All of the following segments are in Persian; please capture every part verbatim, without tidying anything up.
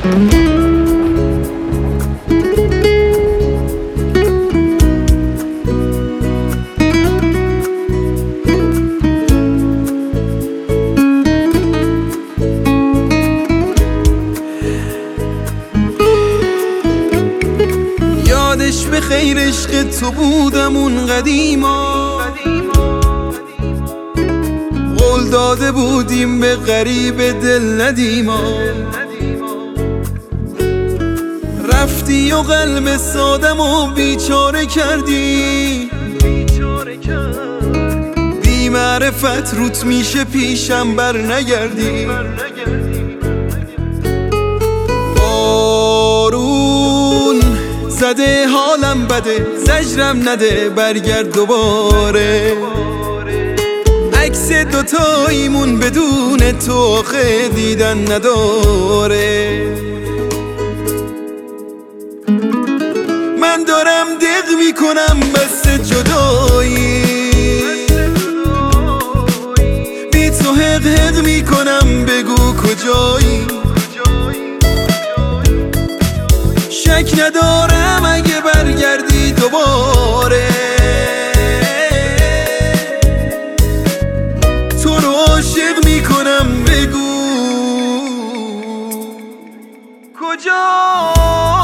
یادش به خیر عشق تو بودم اون قدیما، قول داده بودیم به غریب دل ندیما. رفتی و قلب سادم و بیچاره کردی، بی معرفت روت میشه پیشم بر نگردی. بارون زده حالم بده، زجرم نده برگرد دوباره. عکس دوتاییمون بدون تو آخه دیدن نداره. من دارم دق میکنم بس جدایی، بی تو حق حق میکنم بگو کجایی. شک ندارم اگه برگردی دوباره، تو رو عاشق میکنم بگو کجایی.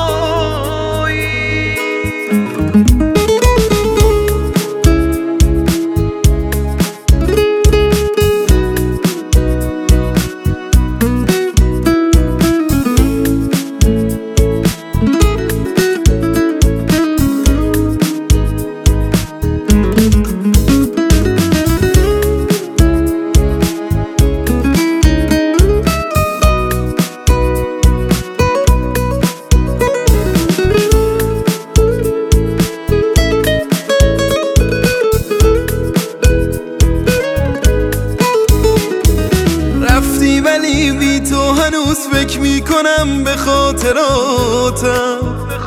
ولی بی تو هنوز فکر میکنم به خاطراتم.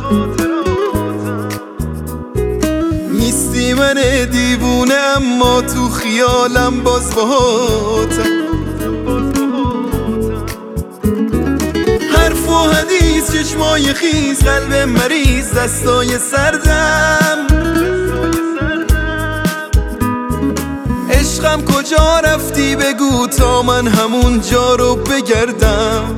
نیستی من دیوونه اما تو خیالم باز باهاتم. حرف و حدیث چشمای خیز، قلب مریض دستای سردم. عشقم کجا رفتی بگو تا من همون جا رو بگردم.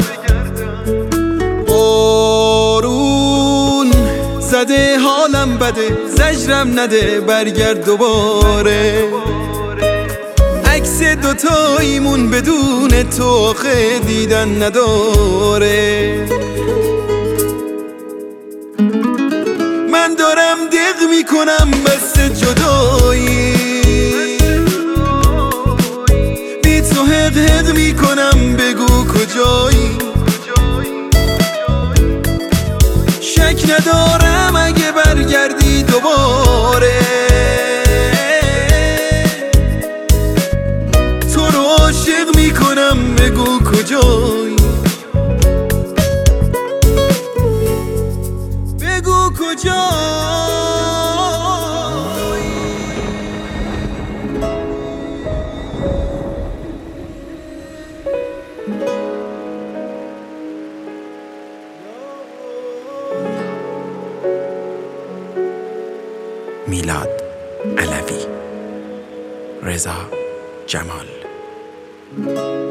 بارون زده حالم بده، زجرم نده برگرد دوباره. عکس دوتاییمون بدون تو آخه دیدن نداره. من دارم دق میکنم بس جدایی، تو حق حق میکنم بگو کجایی. شک ندارم اگه برگردی دوباره، تو رو عاشق میکنم بگو کجایی. بگو کجایی. میلاد علوی، رضا جمال.